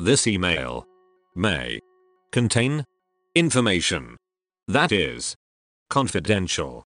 This email may contain information that is confidential.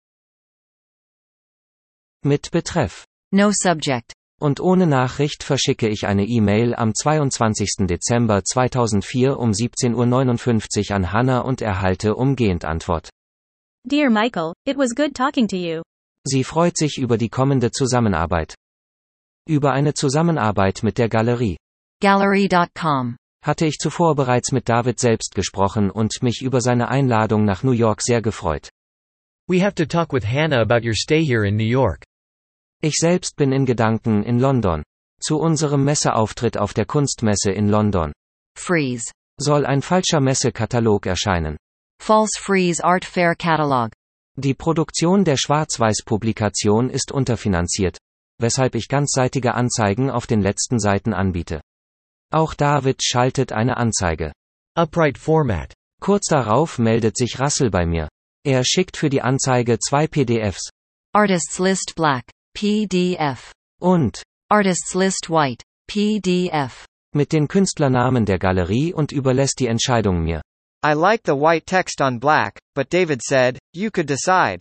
Mit Betreff. No subject. Und ohne Nachricht verschicke ich eine E-Mail am 22. Dezember 2004 um 17:59 Uhr an Hannah und erhalte umgehend Antwort. Dear Michael, it was good talking to you. Sie freut sich über die kommende Zusammenarbeit. Über eine Zusammenarbeit mit der Galerie. Gallery.com. Hatte ich zuvor bereits mit David selbst gesprochen und mich über seine Einladung nach New York sehr gefreut. We have to talk with Hannah about your stay here in New York. Ich selbst bin in Gedanken in London. Zu unserem Messeauftritt auf der Kunstmesse in London. Freeze. Soll ein falscher Messekatalog erscheinen. False Freeze Art Fair Catalog. Die Produktion der Schwarz-Weiß-Publikation ist unterfinanziert, weshalb ich ganzseitige Anzeigen auf den letzten Seiten anbiete. Auch David schaltet eine Anzeige. Upright Format. Kurz darauf meldet sich Russell bei mir. Er schickt für die Anzeige 2 PDFs. Artists List Black, PDF. Und Artists List White, PDF. mit den Künstlernamen der Galerie und überlässt die Entscheidung mir. I like the white text on black, but David said, you could decide.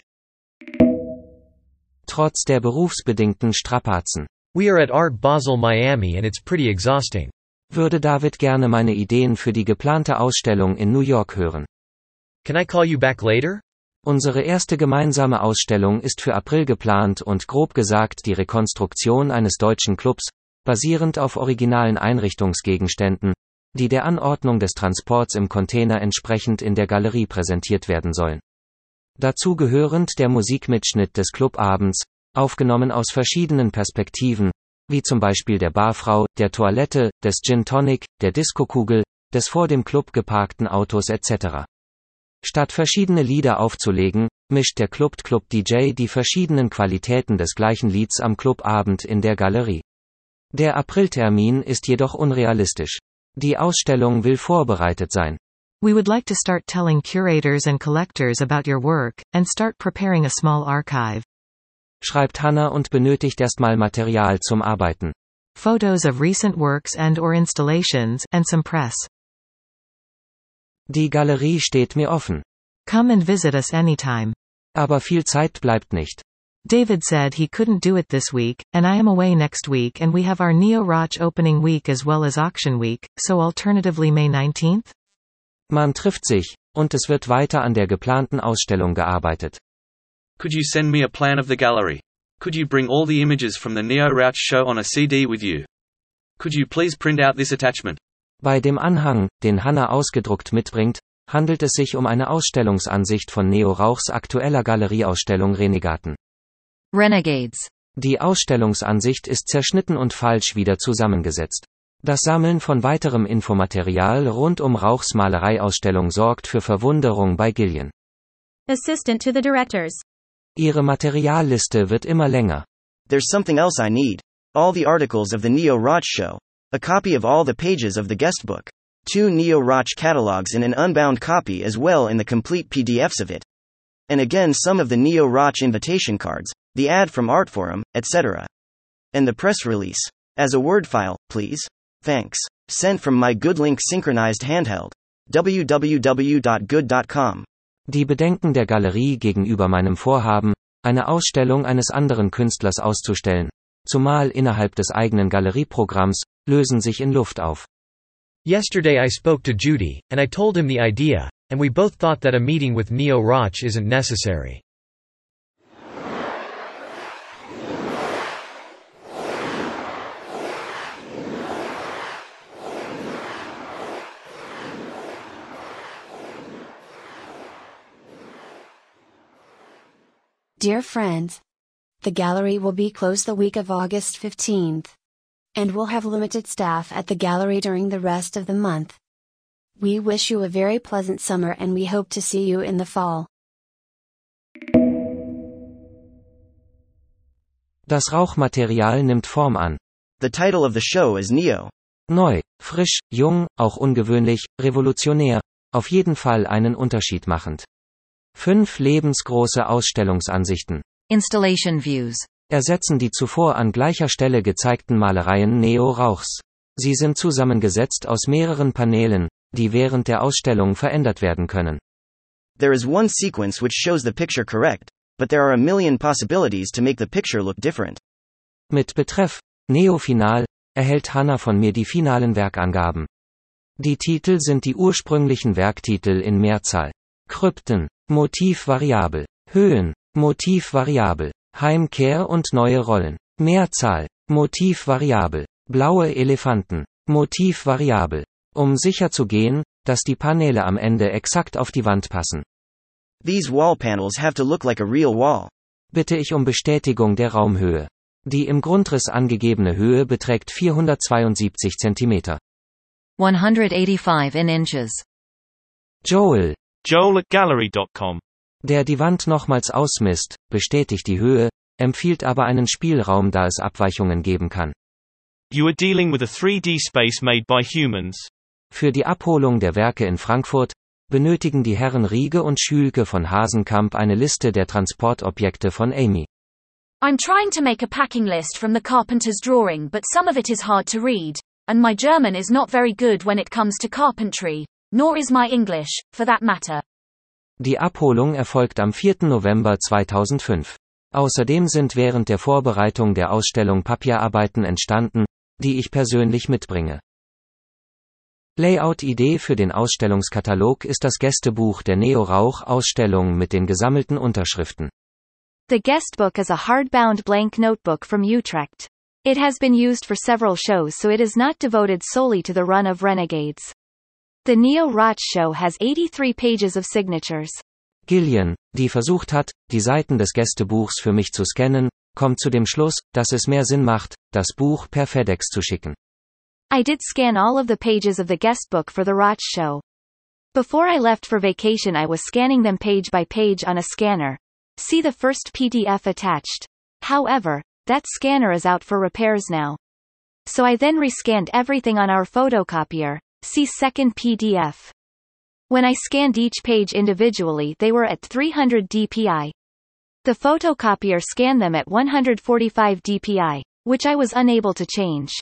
Trotz der berufsbedingten Strapazen. We are at Art Basel Miami and it's pretty exhausting. Würde David gerne meine Ideen für die geplante Ausstellung in New York hören. Can I call you back later? Unsere erste gemeinsame Ausstellung ist für April geplant und grob gesagt die Rekonstruktion eines deutschen Clubs, basierend auf originalen Einrichtungsgegenständen, die der Anordnung des Transports im Container entsprechend in der Galerie präsentiert werden sollen. Dazu gehörend der Musikmitschnitt des Clubabends, aufgenommen aus verschiedenen Perspektiven, wie zum Beispiel der Barfrau, der Toilette, des Gin Tonic, der Diskokugel, des vor dem Club geparkten Autos etc. Statt verschiedene Lieder aufzulegen, mischt der Club-DJ die verschiedenen Qualitäten des gleichen Lieds am Clubabend in der Galerie. Der Apriltermin ist jedoch unrealistisch. Die Ausstellung will vorbereitet sein. We would like to start telling curators and collectors about your work, and start preparing a small archive. Schreibt Hannah und benötigt erstmal Material zum Arbeiten. Photos of recent works and/or installations, and some press. Die Galerie steht mir offen. Come and visit us anytime. Aber viel Zeit bleibt nicht. David said he couldn't do it this week, and I am away next week and we have our Neo Roch opening week as well as auction week, so alternatively May 19th? Man trifft sich, und es wird weiter an der geplanten Ausstellung gearbeitet. Could you send me a plan of the gallery? Could you bring all the images from the Neo Roch show on a CD with you? Could you please print out this attachment? Bei dem Anhang, den Hannah ausgedruckt mitbringt, handelt es sich um eine Ausstellungsansicht von Neo Rauchs aktueller Galerieausstellung Renegaten. Renegades. Die Ausstellungsansicht ist zerschnitten und falsch wieder zusammengesetzt. Das Sammeln von weiterem Infomaterial rund um Rauchs Malereiausstellung sorgt für Verwunderung bei Gillian. Assistant to the directors. Ihre Materialliste wird immer länger. There's something else I need. All the articles of the Neo Roch show. A copy of all the pages of the guest book. 2 Neo Roch catalogs in an unbound copy as well in the complete PDFs of it. And again some of the Neo Roch invitation cards, the ad from Artforum, etc. And the press release. As a Word file, please. Thanks. Sent from my GoodLink synchronized handheld. www.good.com. Die Bedenken der Galerie gegenüber meinem Vorhaben, eine Ausstellung eines anderen Künstlers auszustellen, zumal innerhalb des eigenen Galerieprogramms, lösen sich in Luft auf. Yesterday I spoke to Judy, and I told him the idea, and we both thought that a meeting with Neo Roch isn't necessary. Dear friends, the gallery will be closed the week of August 15th. And we'll have limited staff at the gallery during the rest of the month. We wish you a very pleasant summer and we hope to see you in the fall. Das Rauchmaterial nimmt Form an. The title of the show is Neo. Neu, frisch, jung, auch ungewöhnlich, revolutionär, auf jeden Fall einen Unterschied machend. 5 lebensgroße Ausstellungsansichten. Installation Views. Ersetzen die zuvor an gleicher Stelle gezeigten Malereien Neo Rauchs. Sie sind zusammengesetzt aus mehreren Paneelen, die während der Ausstellung verändert werden können. There is one sequence which shows the picture correct, but there are a million possibilities to make the picture look different. Mit Betreff Neo Final erhält Hannah von mir die finalen Werkangaben. Die Titel sind die ursprünglichen Werktitel in Mehrzahl. Krypten, Motiv variabel, Höhen, Motiv variabel, Heimkehr und neue Rollen. Mehrzahl, Motiv variabel, blaue Elefanten, Motiv variabel. Um sicher zu gehen, dass die Paneele am Ende exakt auf die Wand passen. These wall panels have to look like a real wall. Bitte ich um Bestätigung der Raumhöhe. Die im Grundriss angegebene Höhe beträgt 472 cm. 185 in inches. Joel, Joel@gallery.com. der die Wand nochmals ausmisst, bestätigt die Höhe, empfiehlt aber einen Spielraum, da es Abweichungen geben kann. You are dealing with a 3D space made by humans. Für die Abholung der Werke in Frankfurt benötigen die Herren Riege und Schülke von Hasenkamp eine Liste der Transportobjekte von Amy. I'm trying to make a packing list from the carpenter's drawing, but some of it is hard to read, and my German is not very good when it comes to carpentry, nor is my English, for that matter. Die Abholung erfolgt am 4. November 2005. Außerdem sind während der Vorbereitung der Ausstellung Papierarbeiten entstanden, die ich persönlich mitbringe. Layout-Idee für den Ausstellungskatalog ist das Gästebuch der Neo-Rauch-Ausstellung mit den gesammelten Unterschriften. The guestbook is a hardbound blank notebook from Utrecht. It has been used for several shows, so it is not devoted solely to the run of Renegades. The Neo Roch show has 83 pages of signatures. Gillian, die versucht hat, die Seiten des Gästebuchs für mich zu scannen, kommt zu dem Schluss, dass es mehr Sinn macht, das Buch per FedEx zu schicken. I did scan all of the pages of the guestbook for the Roch show. Before I left for vacation, I was scanning them page by page on a scanner. See the first PDF attached. However, that scanner is out for repairs now. So I then rescanned everything on our photocopier. See second PDF. When I scanned each page individually, they were at 300 dpi. The photocopier scanned them at 145 dpi, which I was unable to change.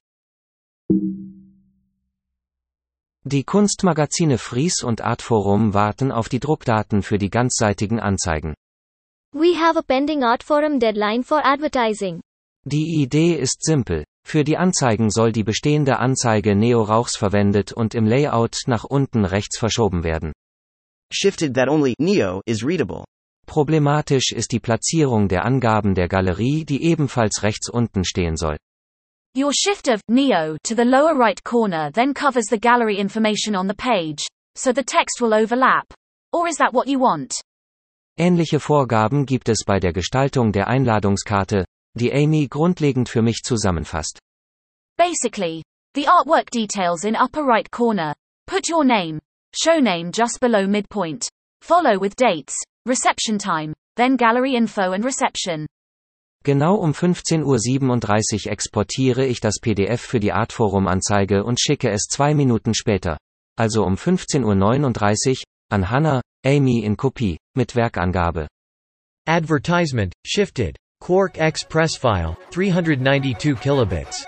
Die Kunstmagazine Fries und Artforum warten auf die Druckdaten für die ganzseitigen Anzeigen. We have a pending Artforum deadline for advertising. Die Idee ist simpel. Für die Anzeigen soll die bestehende Anzeige Neo Rauchs verwendet und im Layout nach unten rechts verschoben werden. Shifted that only Neo is readable. Problematisch ist die Platzierung der Angaben der Galerie, die ebenfalls rechts unten stehen soll. Your shift of Neo to the lower right corner then covers the gallery information on the page, so the text will overlap. Or is that what you want? Ähnliche Vorgaben gibt es bei der Gestaltung der Einladungskarte, die Amy grundlegend für mich zusammenfasst. Basically, the artwork details in upper right corner. Put your name, show name just below midpoint. Follow with dates, reception time, then gallery info and reception. Genau um 15:37 Uhr exportiere ich das PDF für die Artforum-Anzeige und schicke es 2 Minuten später, also um 15:39 Uhr, an Hannah, Amy in Kopie, mit Werkangabe. Advertisement, shifted. Quark Express file, 392 kilobits.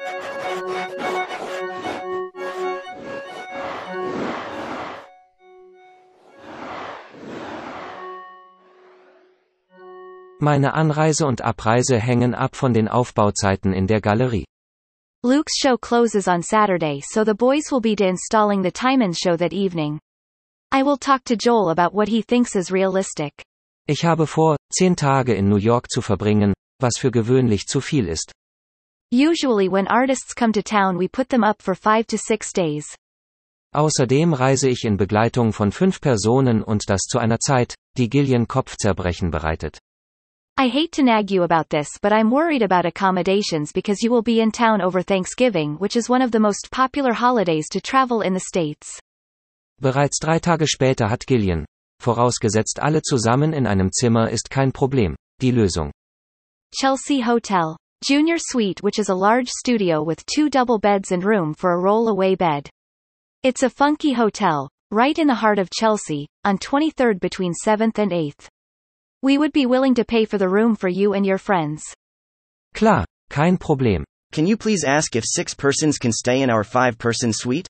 Meine Anreise und Abreise hängen ab von den Aufbauzeiten in der Galerie. Luke's show closes on Saturday, so the boys will be installing the Timon show that evening. I will talk to Joel about what he thinks is realistic. Ich habe vor, 10 Tage in New York zu verbringen, was für gewöhnlich zu viel ist. Usually when artists come to town we put them up for 5 to 6 days. Außerdem reise ich in Begleitung von 5 Personen und das zu einer Zeit, die Gillian Kopfzerbrechen bereitet. I hate to nag you about this, but I'm worried about accommodations because you will be in town over Thanksgiving, which is one of the most popular holidays to travel in the States. Bereits 3 Tage später hat Gillian, vorausgesetzt alle zusammen in einem Zimmer ist kein Problem, die Lösung. Chelsea Hotel. Junior Suite, which is a large studio with 2 double beds and room for a roll-away bed. It's a funky hotel, right in the heart of Chelsea, on 23rd between 7th and 8th. We would be willing to pay for the room for you and your friends. Klar, kein Problem. Can you please ask if 6 persons can stay in our 5-person suite?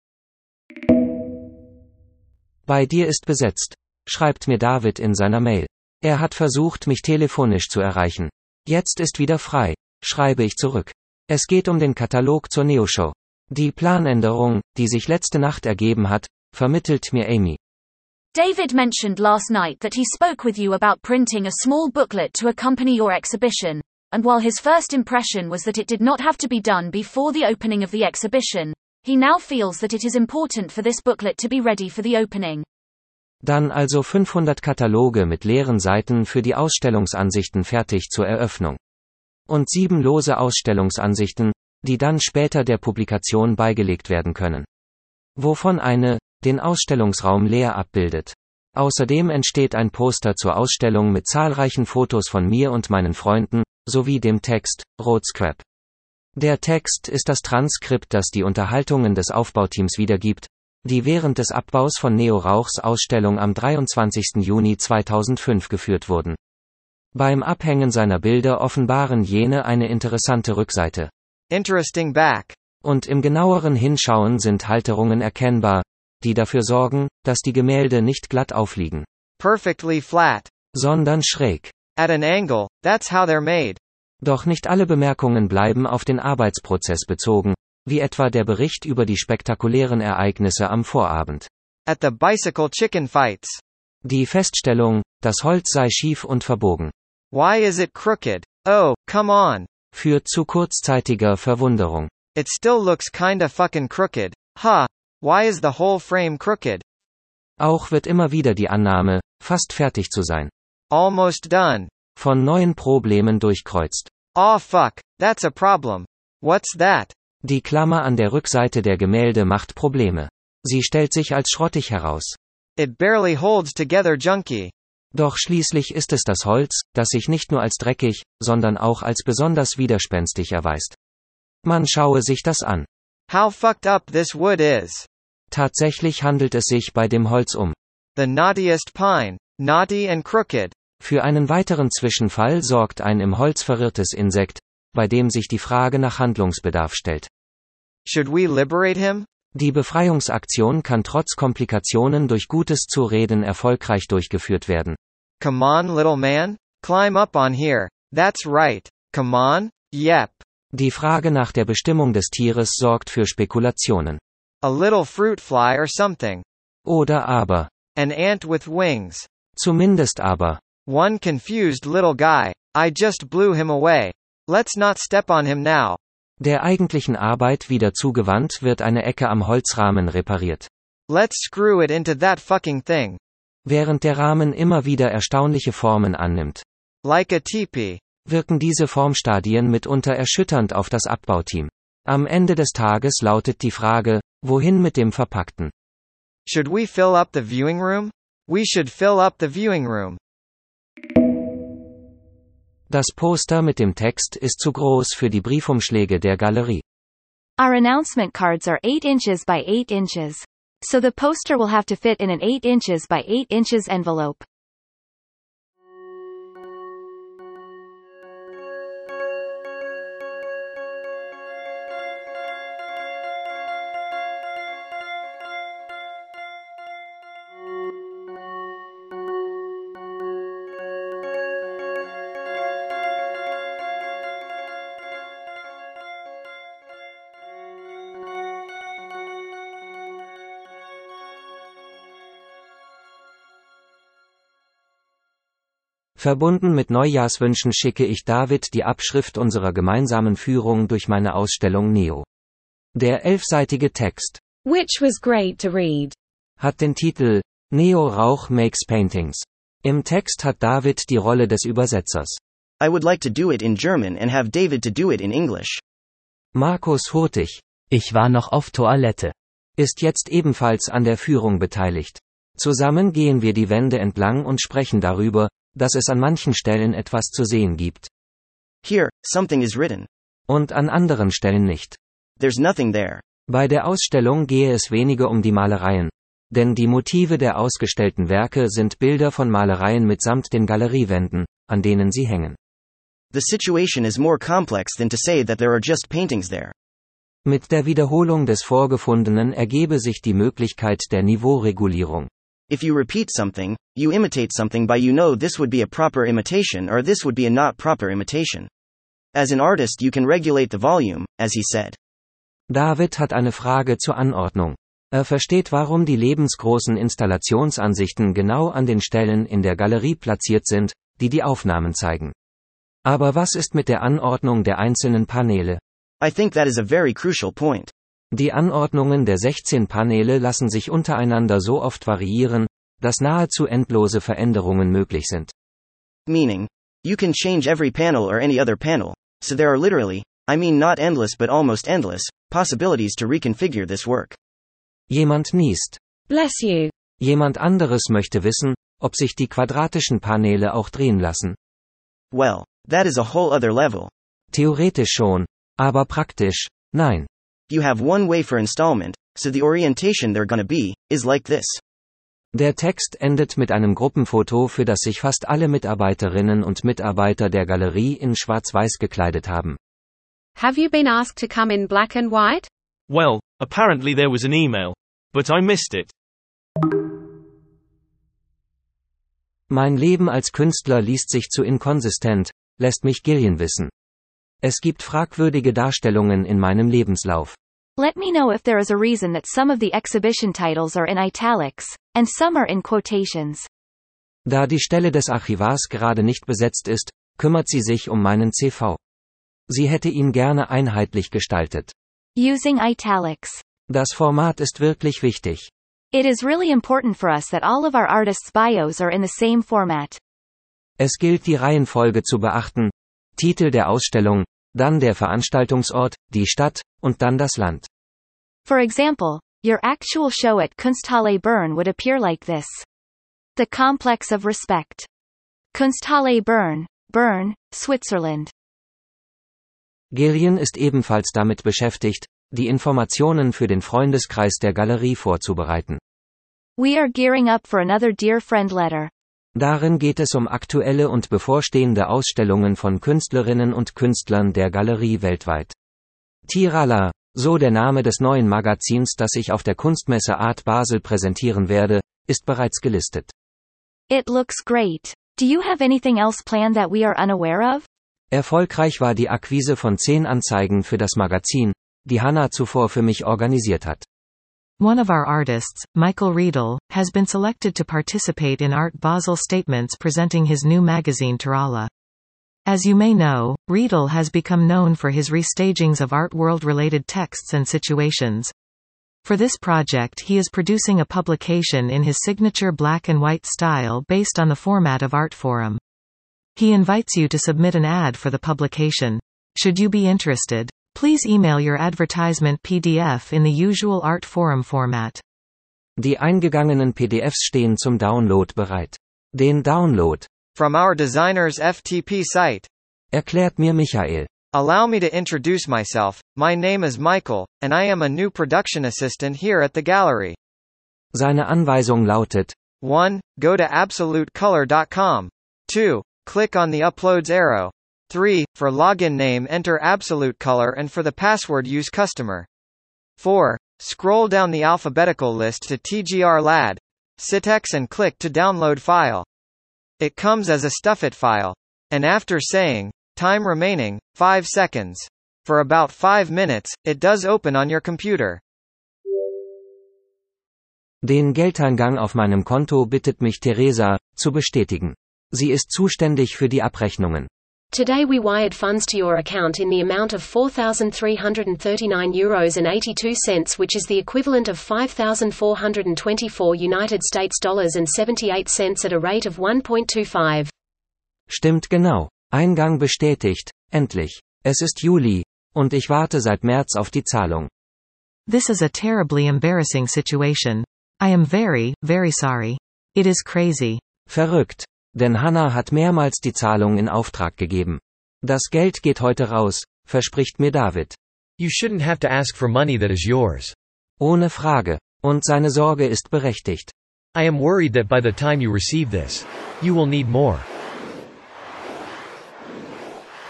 Bei dir ist besetzt, schreibt mir David in seiner Mail. Er hat versucht, mich telefonisch zu erreichen. Jetzt ist wieder frei, schreibe ich zurück. Es geht um den Katalog zur Neo-Show. Die Planänderung, die sich letzte Nacht ergeben hat, vermittelt mir Amy. David mentioned last night that he spoke with you about printing a small booklet to accompany your exhibition, and while his first impression was that it did not have to be done before the opening of the exhibition, he now feels that it is important for this booklet to be ready for the opening. Dann also 500 Kataloge mit leeren Seiten für die Ausstellungsansichten fertig zur Eröffnung. Und 7 lose Ausstellungsansichten, die dann später der Publikation beigelegt werden können. Wovon eine, den Ausstellungsraum leer abbildet. Außerdem entsteht ein Poster zur Ausstellung mit zahlreichen Fotos von mir und meinen Freunden, sowie dem Text, Roadscrap. Der Text ist das Transkript, das die Unterhaltungen des Aufbauteams wiedergibt, die während des Abbaus von Neo Rauchs Ausstellung am 23. Juni 2005 geführt wurden. Beim Abhängen seiner Bilder offenbaren jene eine interessante Rückseite. Interesting back. Und im genaueren Hinschauen sind Halterungen erkennbar, die dafür sorgen, dass die Gemälde nicht glatt aufliegen. Perfectly flat. Sondern schräg. At an angle, that's how they're made. Doch nicht alle Bemerkungen bleiben auf den Arbeitsprozess bezogen, wie etwa der Bericht über die spektakulären Ereignisse am Vorabend. At the bicycle chicken fights. Die Feststellung, das Holz sei schief und verbogen. Why is it crooked? Oh, come on. Führt zu kurzzeitiger Verwunderung. It still looks kinda fucking crooked. Huh. Why is the whole frame crooked? Auch wird immer wieder die Annahme, fast fertig zu sein. Almost done. Von neuen Problemen durchkreuzt. Oh fuck, that's a problem. What's that? Die Klammer an der Rückseite der Gemälde macht Probleme. Sie stellt sich als schrottig heraus. It barely holds together junky. Doch schließlich ist es das Holz, das sich nicht nur als dreckig, sondern auch als besonders widerspenstig erweist. Man schaue sich das an. How fucked up this wood is. Tatsächlich handelt es sich bei dem Holz um the knottiest pine, knotty and crooked. Für einen weiteren Zwischenfall sorgt ein im Holz verirrtes Insekt, bei dem sich die Frage nach Handlungsbedarf stellt. Should we liberate him? Die Befreiungsaktion kann trotz Komplikationen durch gutes Zureden erfolgreich durchgeführt werden. Come on, little man, climb up on here. That's right. Come on, yep. Die Frage nach der Bestimmung des Tieres sorgt für Spekulationen. A little fruit fly or something. Oder aber. An ant with wings. Zumindest aber. One confused little guy. I just blew him away. Let's not step on him now. Der eigentlichen Arbeit wieder zugewandt wird eine Ecke am Holzrahmen repariert. Let's screw it into that fucking thing. Während der Rahmen immer wieder erstaunliche Formen annimmt. Like a teepee. Wirken diese Formstadien mitunter erschütternd auf das Abbauteam. Am Ende des Tages lautet die Frage, wohin mit dem Verpackten? Should we fill up the viewing room? We should fill up the viewing room. Das Poster mit dem Text ist zu groß für die Briefumschläge der Galerie. Our announcement cards are 8 inches by 8 inches. So the poster will have to fit in an 8 inches by 8 inches envelope. Verbunden mit Neujahrswünschen schicke ich David die Abschrift unserer gemeinsamen Führung durch meine Ausstellung Neo. Der 11-seitige Text, which was great to read, hat den Titel Neo Rauch Makes Paintings. Im Text hat David die Rolle des Übersetzers. I would like to do it in German and have David to do it in English. Markus Hurtig, ich war noch auf Toilette, ist jetzt ebenfalls an der Führung beteiligt. Zusammen gehen wir die Wände entlang und sprechen darüber, dass es an manchen Stellen etwas zu sehen gibt. Here, something is written. Und an anderen Stellen nicht. There's nothing there. Bei der Ausstellung gehe es weniger um die Malereien. Denn die Motive der ausgestellten Werke sind Bilder von Malereien mitsamt den Galeriewänden, an denen sie hängen. The situation is more complex than to say that there are just paintings there. Mit der Wiederholung des Vorgefundenen ergebe sich die Möglichkeit der Niveauregulierung. If you repeat something, you imitate something by this would be a proper imitation or this would be a not proper imitation. As an artist you can regulate the volume, as he said. David hat eine Frage zur Anordnung. Er versteht, warum die lebensgroßen Installationsansichten genau an den Stellen in der Galerie platziert sind, die die Aufnahmen zeigen. Aber was ist mit der Anordnung der einzelnen Paneele? I think that is a very crucial point. Die Anordnungen der 16 Paneele lassen sich untereinander so oft variieren, dass nahezu endlose Veränderungen möglich sind. Meaning, you can change every panel or any other panel, so there are literally, not endless but almost endless, possibilities to reconfigure this work. Jemand niest. Bless you. Jemand anderes möchte wissen, ob sich die quadratischen Paneele auch drehen lassen. Well, that is a whole other level. Theoretisch schon, aber praktisch, nein. You have one way for installment, so the orientation they're gonna be, is like this. Der Text endet mit einem Gruppenfoto, für das sich fast alle Mitarbeiterinnen und Mitarbeiter der Galerie in schwarz-weiß gekleidet haben. Have you been asked to come in black and white? Well, apparently there was an email. But I missed it. Mein Leben als Künstler liest sich zu inkonsistent, lässt mich Gillian wissen. Es gibt fragwürdige Darstellungen in meinem Lebenslauf. Let me know if there is a reason that some of the exhibition titles are in italics, and some are in quotations. Da die Stelle des Archivars gerade nicht besetzt ist, kümmert sie sich um meinen CV. Sie hätte ihn gerne einheitlich gestaltet. Using italics. Das Format ist wirklich wichtig. It is really important for us that all of our artists' bios are in the same format. Es gilt die Reihenfolge zu beachten, Titel der Ausstellung, dann der Veranstaltungsort, die Stadt, und dann das Land. For example, your actual show at Kunsthalle Bern would appear like this. The Complex of Respect. Kunsthalle Bern, Bern, Switzerland. Gillian ist ebenfalls damit beschäftigt, die Informationen für den Freundeskreis der Galerie vorzubereiten. We are gearing up for another Dear Friend letter. Darin geht es um aktuelle und bevorstehende Ausstellungen von Künstlerinnen und Künstlern der Galerie weltweit. Tirala, so der Name des neuen Magazins, das ich auf der Kunstmesse Art Basel präsentieren werde, ist bereits gelistet. It looks great. Do you have anything else planned that we are unaware of? Erfolgreich war die Akquise von 10 Anzeigen für das Magazin, die Hannah zuvor für mich organisiert hat. One of our artists, Michael Riedel, has been selected to participate in Art Basel Statements presenting his new magazine Tirala. As you may know, Riedel has become known for his restagings of art world-related texts and situations. For this project he is producing a publication in his signature black and white style based on the format of Artforum. He invites you to submit an ad for the publication. Should you be interested, please email your advertisement PDF in the usual Artforum format. Die eingegangenen PDFs stehen zum Download bereit. Den Download from our designer's FTP site. Erklärt mir Michael. Allow me to introduce myself. My name is Michael, and I am a new production assistant here at the gallery. Seine Anweisung lautet: 1. Go to absolutecolor.com. 2. Click on the Uploads arrow. 3. For login name enter Absolute Color and for the password use customer. 4. Scroll down the alphabetical list to TGR-LAD, Citex and click to download file. It comes as a StuffIt file. And after saying, time remaining, 5 seconds. For about 5 minutes, it does open on your computer. Den Geldeingang auf meinem Konto bittet mich Teresa, zu bestätigen. Sie ist zuständig für die Abrechnungen. Today we wired funds to your account in the amount of €4,339.82, which is the equivalent of $5,424 at a rate of 1.25. Stimmt genau. Eingang bestätigt, endlich. Es ist Juli, und ich warte seit März auf die Zahlung. This is a terribly embarrassing situation. I am very, very sorry. It is crazy. Verrückt. Denn Hannah hat mehrmals die Zahlung in Auftrag gegeben. Das Geld geht heute raus, verspricht mir David. You shouldn't have to ask for money that is yours. Ohne Frage. Und seine Sorge ist berechtigt. I am worried that by the time you receive this, you will need more.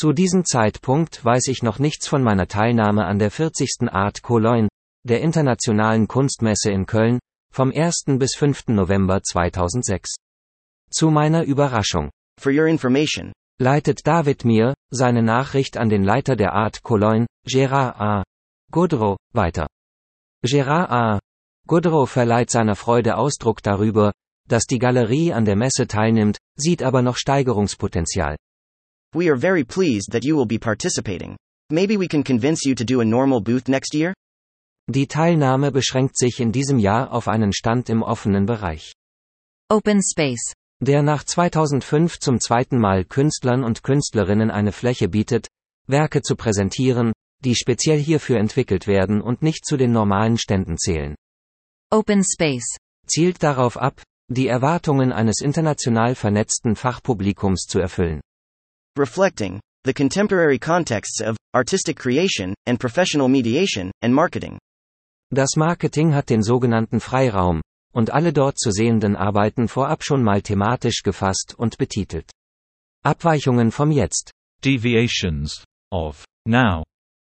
Zu diesem Zeitpunkt weiß ich noch nichts von meiner Teilnahme an der 40. Art Cologne, der Internationalen Kunstmesse in Köln, vom 1. bis 5. November 2006. Zu meiner Überraschung. For your information. Leitet David mir seine Nachricht an den Leiter der Art Cologne, Gérard A. Gaudreau, weiter. Gérard A. Gaudreau verleiht seiner Freude Ausdruck darüber, dass die Galerie an der Messe teilnimmt, sieht aber noch Steigerungspotenzial. We are very pleased that you will be participating. Maybe we can convince you to do a normal booth next year? Die Teilnahme beschränkt sich in diesem Jahr auf einen Stand im offenen Bereich. Open Space. Der nach 2005 zum zweiten Mal Künstlern und Künstlerinnen eine Fläche bietet, Werke zu präsentieren, die speziell hierfür entwickelt werden und nicht zu den normalen Ständen zählen. Open Space. Zielt darauf ab, die Erwartungen eines international vernetzten Fachpublikums zu erfüllen. Reflecting the contemporary contexts of artistic creation and professional mediation and marketing. Das Marketing hat den sogenannten Freiraum, und alle dort zu sehenden Arbeiten vorab schon mal thematisch gefasst und betitelt. Abweichungen vom Jetzt. Deviations of now.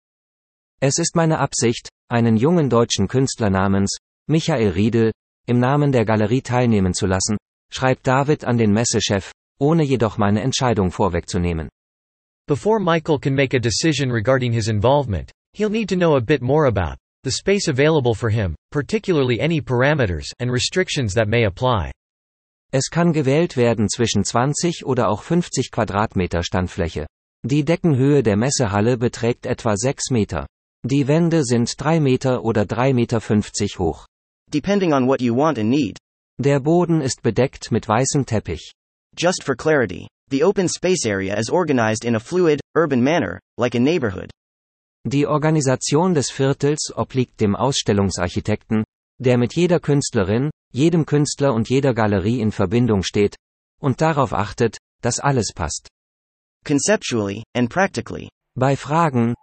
Es ist meine Absicht, einen jungen deutschen Künstler namens Michael Riedel im Namen der Galerie teilnehmen zu lassen, schreibt David an den Messechef, ohne jedoch meine Entscheidung vorwegzunehmen. Before Michael can make a decision regarding his involvement, he'll need to know a bit more about the space available for him, particularly any parameters and restrictions that may apply. Es kann gewählt werden zwischen 20 oder auch 50 Quadratmeter Standfläche. Die Deckenhöhe der Messehalle beträgt etwa 6 Meter. Die Wände sind 3 Meter oder 3,50 Meter hoch. Depending on what you want and need. Der Boden ist bedeckt mit weißem Teppich. Just for clarity, the open space area is organized in a fluid, urban manner, like a neighborhood. Die Organisation des Viertels obliegt dem Ausstellungsarchitekten, der mit jeder Künstlerin, jedem Künstler und jeder Galerie in Verbindung steht und darauf achtet, dass alles passt. Conceptually and practically. Bei Fragen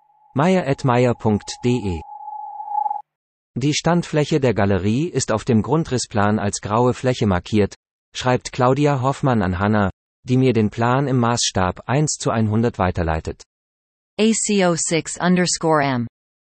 meyer@meyer.de. Die Standfläche der Galerie ist auf dem Grundrissplan als graue Fläche markiert, schreibt Claudia Hoffmann an Hannah, die mir den Plan im Maßstab 1:100 weiterleitet. ACO6_M.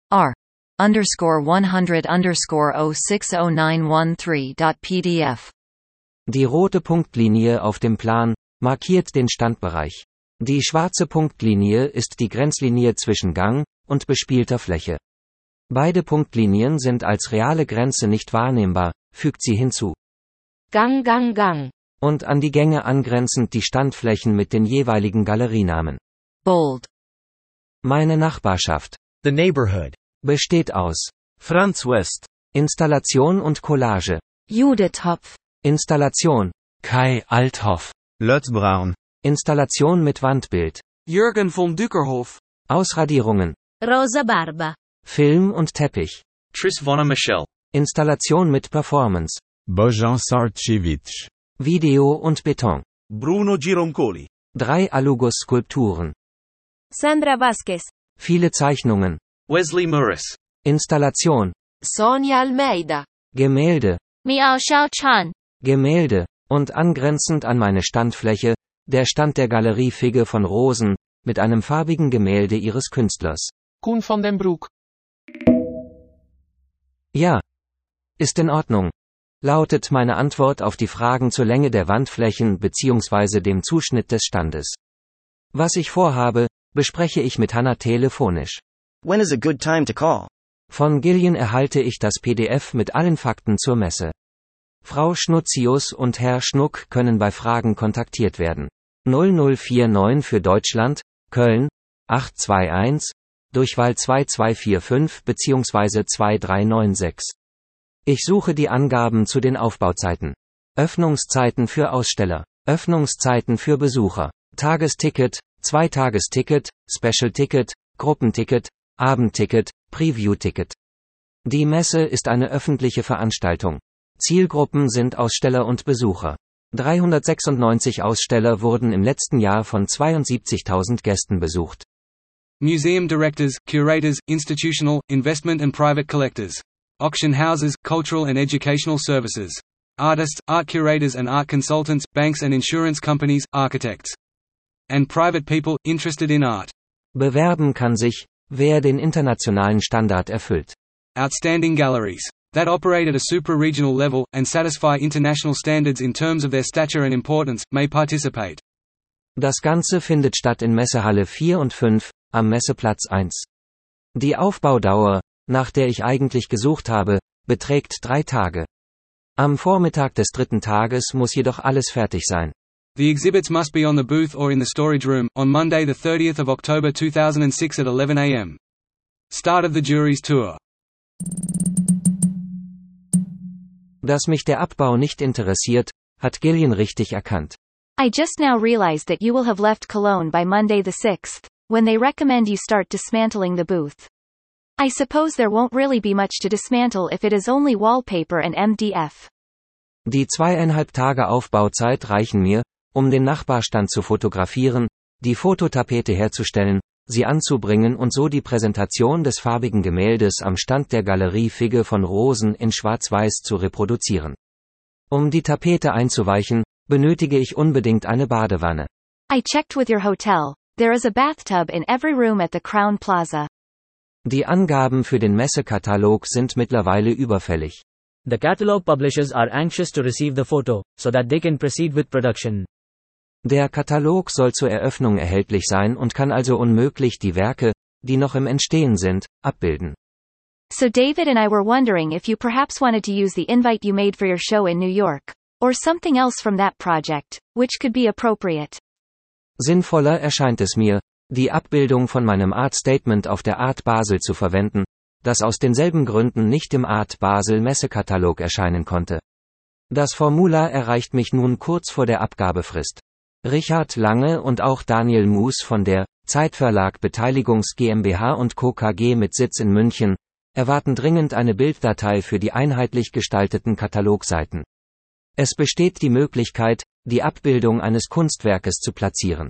R_100_060913.pdf. Die rote Punktlinie auf dem Plan markiert den Standbereich. Die schwarze Punktlinie ist die Grenzlinie zwischen Gang und bespielter Fläche. Beide Punktlinien sind als reale Grenze nicht wahrnehmbar, fügt sie hinzu. Gang. Und an die Gänge angrenzend die Standflächen mit den jeweiligen Galerienamen. Bold. Meine Nachbarschaft. The neighborhood. Besteht aus Franz West. Installation und Collage. Judith Hopf. Installation. Kai Althoff. Lutz Braun. Installation mit Wandbild. Jürgen von Dükerhof. Ausradierungen. Rosa Barba. Film und Teppich. Tris Vonner Michel. Installation mit Performance. Bojan Sarcevic. Video und Beton. Bruno Gironcoli. 3 Alugus-Skulpturen. Sandra Vasquez. Viele Zeichnungen. Wesley Morris. Installation. Sonia Almeida. Gemälde. Miao Xiao Chan. Gemälde. Und angrenzend an meine Standfläche, der Stand der Galerie Figge von Rosen, mit einem farbigen Gemälde ihres Künstlers. Koen van den Broek. Ja. Ist in Ordnung. Lautet meine Antwort auf die Fragen zur Länge der Wandflächen bzw. dem Zuschnitt des Standes. Was ich vorhabe, bespreche ich mit Hannah telefonisch. When is a good time to call? Von Gillian erhalte ich das PDF mit allen Fakten zur Messe. Frau Schnutzius und Herr Schnuck können bei Fragen kontaktiert werden. 0049 für Deutschland, Köln, 821, Durchwahl 2245 bzw. 2396. Ich suche die Angaben zu den Aufbauzeiten. Öffnungszeiten für Aussteller. Öffnungszeiten für Besucher. Tagesticket, Zweitagesticket, Special-Ticket, Gruppenticket, Abendticket, Preview-Ticket. Die Messe ist eine öffentliche Veranstaltung. Zielgruppen sind Aussteller und Besucher. 396 Aussteller wurden im letzten Jahr von 72.000 Gästen besucht. Museum directors, curators, institutional, investment and private collectors. Auction houses, cultural and educational services. Artists, art curators and art consultants, banks and insurance companies, architects. And private people, interested in art. Bewerben kann sich, wer den internationalen Standard erfüllt. Outstanding galleries that operate at a super-regional level, and satisfy international standards in terms of their stature and importance, may participate. Das Ganze findet statt in Messehalle 4 und 5, am Messeplatz 1. Die Aufbaudauer, nach der ich eigentlich gesucht habe, beträgt 3 Tage. Am Vormittag des 3. Tages muss jedoch alles fertig sein. The exhibits must be on the booth or in the storage room, on Monday 30 October 2006 at 11 a.m. Start of the jury's tour. Dass mich der Abbau nicht interessiert, hat Gillian richtig erkannt. I just now realized that you will have left Cologne by Monday the 6th, when they recommend you start dismantling the booth. I suppose there won't really be much to dismantle if it is only wallpaper and MDF. Die 2,5 Tage Aufbauzeit reichen mir, um den Nachbarstand zu fotografieren, die Fototapete herzustellen, sie anzubringen und so die Präsentation des farbigen Gemäldes am Stand der Galerie Figge von Rosen in Schwarz-Weiß zu reproduzieren. Um die Tapete einzuweichen, benötige ich unbedingt eine Badewanne. I checked with your hotel. There is a bathtub in every room at the Crown Plaza. Die Angaben für den Messekatalog sind mittlerweile überfällig. The catalog publishers are anxious to receive the photo, so that they can proceed with production. Der Katalog soll zur Eröffnung erhältlich sein und kann also unmöglich die Werke, die noch im Entstehen sind, abbilden. So David and I were wondering if you perhaps wanted to use the invite you made for your show in New York, or something else from that project, which could be appropriate. Sinnvoller erscheint es mir, die Abbildung von meinem Art Statement auf der Art Basel zu verwenden, das aus denselben Gründen nicht im Art Basel Messekatalog erscheinen konnte. Das Formular erreicht mich nun kurz vor der Abgabefrist. Richard Lange und auch Daniel Mus von der Zeitverlag Beteiligungs GmbH & Co. KG mit Sitz in München erwarten dringend eine Bilddatei für die einheitlich gestalteten Katalogseiten. Es besteht die Möglichkeit, die Abbildung eines Kunstwerkes zu platzieren.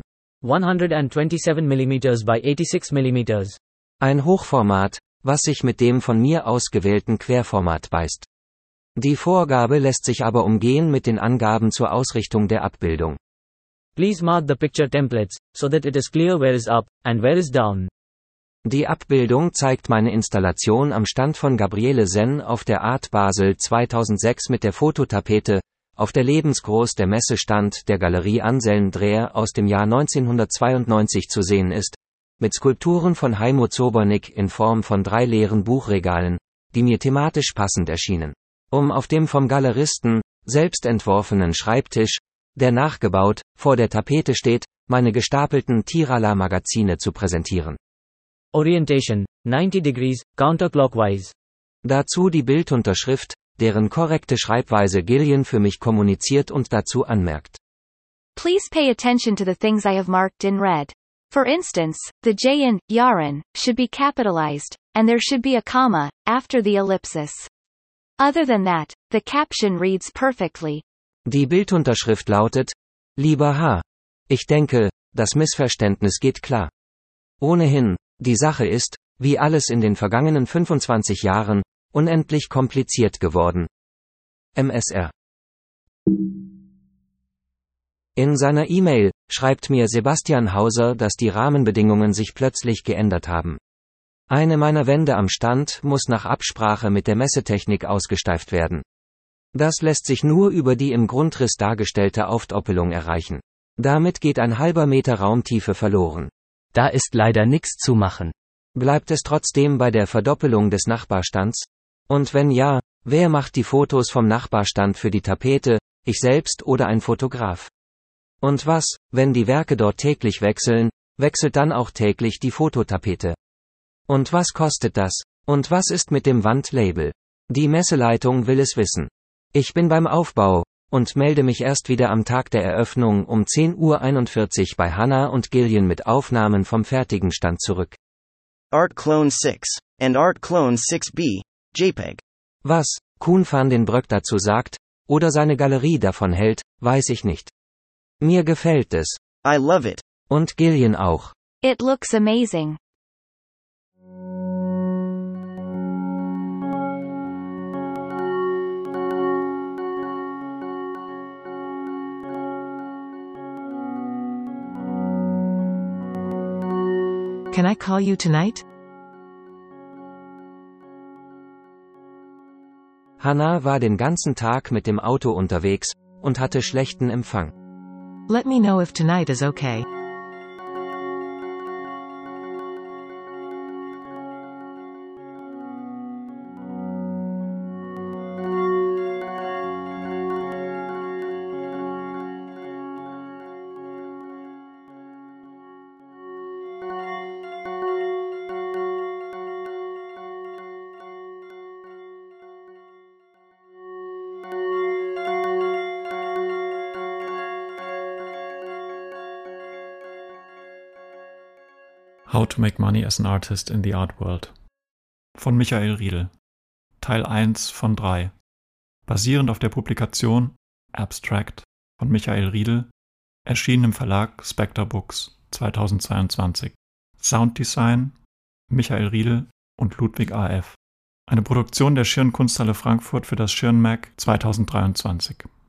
127 mm by 86 mm. Ein Hochformat, was sich mit dem von mir ausgewählten Querformat beißt. Die Vorgabe lässt sich aber umgehen mit den Angaben zur Ausrichtung der Abbildung. Please mark the picture templates, so that it is clear where is up, and where is down. Die Abbildung zeigt meine Installation am Stand von Gabriele Senn auf der Art Basel 2006 mit der Fototapete, auf der lebensgroß der Messestand der Galerie Anselm Dreher aus dem Jahr 1992 zu sehen ist, mit Skulpturen von Heimo Zobernick in Form von 3 leeren Buchregalen, die mir thematisch passend erschienen. Um auf dem vom Galeristen selbst entworfenen Schreibtisch, der nachgebaut, vor der Tapete steht, meine gestapelten Tirala-Magazine zu präsentieren. Orientation, 90 degrees, counterclockwise. Dazu die Bildunterschrift, deren korrekte Schreibweise Gillian für mich kommuniziert und dazu anmerkt. Please pay attention to the things I have marked in red. For instance, the J in Yaren should be capitalized, and there should be a comma after the ellipsis. Other than that, the caption reads perfectly. Die Bildunterschrift lautet: Lieber H. Ich denke, das Missverständnis geht klar. Ohnehin, die Sache ist, wie alles in den vergangenen 25 Jahren, unendlich kompliziert geworden. MSR. In seiner E-Mail schreibt mir Sebastian Hauser, dass die Rahmenbedingungen sich plötzlich geändert haben. Eine meiner Wände am Stand muss nach Absprache mit der Messetechnik ausgesteift werden. Das lässt sich nur über die im Grundriss dargestellte Aufdoppelung erreichen. Damit geht ein halber Meter Raumtiefe verloren. Da ist leider nichts zu machen. Bleibt es trotzdem bei der Verdoppelung des Nachbarstands? Und wenn ja, wer macht die Fotos vom Nachbarstand für die Tapete, ich selbst oder ein Fotograf? Und was, wenn die Werke dort täglich wechseln, wechselt dann auch täglich die Fototapete? Und was kostet das? Und was ist mit dem Wandlabel? Die Messeleitung will es wissen. Ich bin beim Aufbau und melde mich erst wieder am Tag der Eröffnung um 10:41 Uhr bei Hannah und Gillian mit Aufnahmen vom fertigen Stand zurück. Art Clone 6 and Art Clone 6B, JPEG. Was Kuhn van den Bröck dazu sagt, oder seine Galerie davon hält, weiß ich nicht. Mir gefällt es. I love it. Und Gillian auch. It looks amazing. Can I call you tonight? Hannah war den ganzen Tag mit dem Auto unterwegs und hatte schlechten Empfang. Let me know if tonight is okay. How to Make Money as an Artist in the Art World von Michael Riedl. Teil 1 von 3. Basierend auf der Publikation Abstract von Michael Riedl, erschienen im Verlag Spectre Books 2022. Sounddesign Michael Riedl und Ludwig A.F. Eine Produktion der Schirn Kunsthalle Frankfurt für das Schirn Mag 2023.